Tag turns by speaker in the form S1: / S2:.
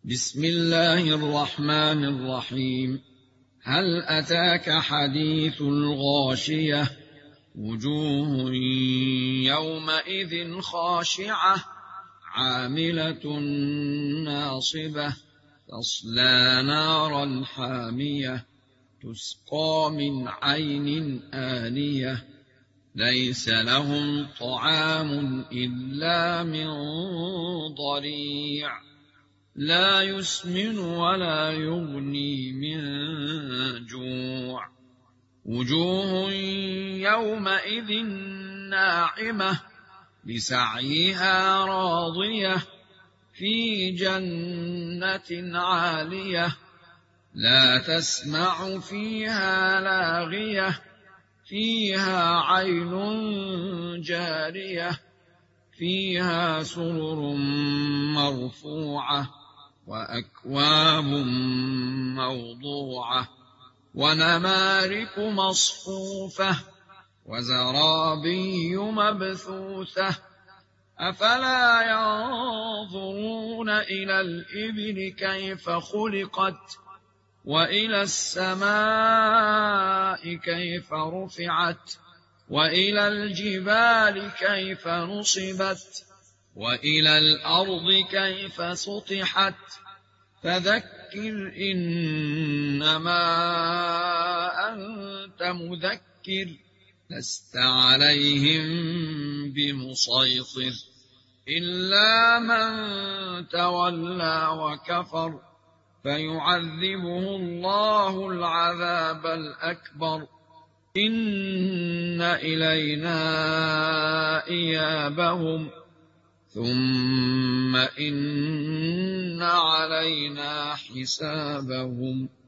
S1: بسم الله الرحمن الرحيم. هل أتاك حديث الغاشية؟ وجوه يومئذ خاشعة عاملة ناصبة تصلى نارا حامية تسقى من عين آنية ليس لهم طعام إلا من ضريع لا يسمن ولا يغني من جوع. وجوه يومئذ ناعمة لسعيها راضية في جنة عالية لا تسمع فيها لاغية فيها عين جارية فيها سرر مرفوعة وأكواب موضوعة ونمارق مصفوفة وزرابي مبثوثة أفلا ينظرون إلى الإبل كيف خلقت وإلى السماء كيف رفعت وإلى الجبال كيف نصبت وإلى الأرض كيف سطحت فذكر إنما أنت مذكر لست عليهم بمسيطر إلا من تولى وكفر فيعذبه الله العذاب الأكبر إن إلينا إيابهم ثم إن علينا حسابهم.